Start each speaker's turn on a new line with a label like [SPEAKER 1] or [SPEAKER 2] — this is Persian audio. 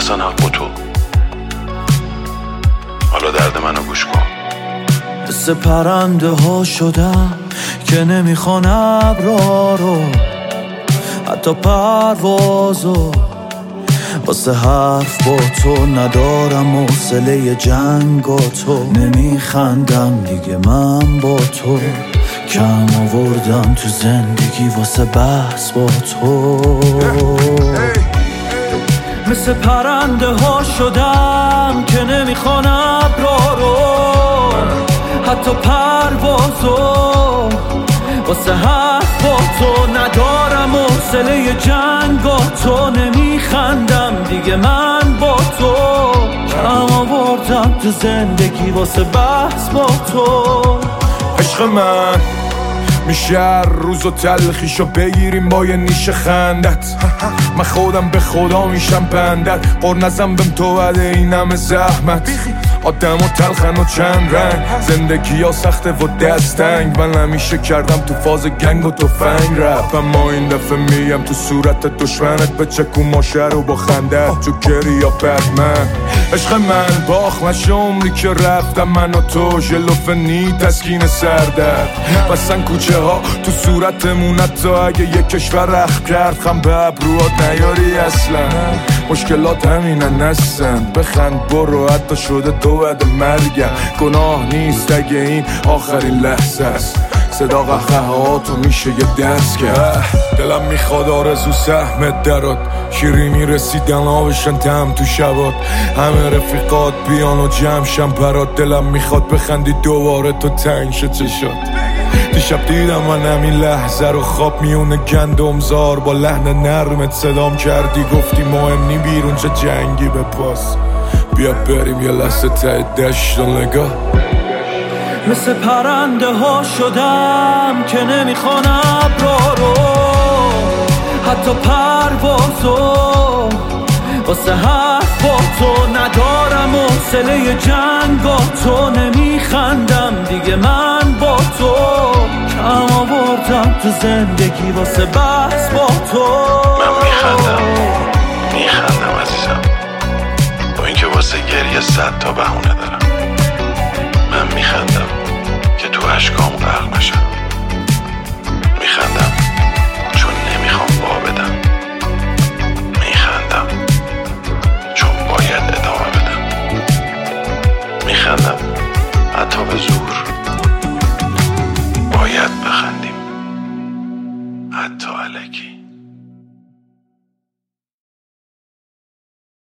[SPEAKER 1] اصلا حق با تو. حالا درد منو گوش کن.
[SPEAKER 2] مثل پرنده ها شدم که نمیخوان ابرا رو، حتی پروازو. واسه حرف با تو ندارم حوصله جنگ و تو. نمیخندم دیگه من با تو، کم آوردم تو زندگی واسه بحث با تو. مثل پرنده ها شدم که نمیخوان ابرا رو، حتی پروازو. واسه حرف با تو ندارم حوصله جنگ و تو. نمیخندم دیگه من با تو، کم آوردم تو زندگی واسه بحث با تو.
[SPEAKER 3] عشق من میشه هر روز و تلخیشو بگیریم با یه نیش خندت. من خودم به خدا میشم بندت، قر نزم بهم تو بده این همه زحمت. آدم و تلخن و چند رنگ، زندگی ها سخته و دستنگ. من همیشه کردم تو فاز گنگ و توفنگ رپ، اما این دفعه میم تو صورت دشمنت. به چکو ماشه رو با خنده تو گری یا بدمن. عشق من باخ نشه عمری که رفتم من و تو، ژلوفنی تسکین سردرد. بسن کوچه ها تو صورتمون حتی اگه یک کشور رخ کرد. خم به ابروات نیاری اصلا، مشکلات همینن هستن. بخند برو حتی شده تو بعد مرگم. گناه نیست اگه این آخرین لحظه است. صدا قهقهاتو میشه یه دست کرد. دلم میخواد آرزو سهمت درات، شیرینی رسیدن آبشن تم تو شبات. همه رفیقات بیان و جمعشن برات. دلم میخواد بخندی دوباره تو تنگ شه چشات. دیشب دیدم من همین لحظه رو خواب میونه گندمزار. با لحن نرمت صدام کردی گفتی مهم نی بیرون چه جنگی به پاس. بیا بریم یه لحظه ته دشت و نگاه.
[SPEAKER 2] مثل پرنده ها شدم که نمیخوان ابرا رو، حتی پروازو. واسه حرف با تو ندارم حوصله جنگ و تو. نمیخندم دیگه من با تو، کم آوردم تو زندگی واسه بحث با تو.
[SPEAKER 1] من میخندم عزیزم، با اینکه واسه گریه 100 تا بهونه دارم. من میخندم که تو اشکام غرق نشم. میخندم چون نمیخوام وا بدم. میخندم چون باید ادامه بدم. میخندم حتی به زور. باید بخندیم حتی الکی.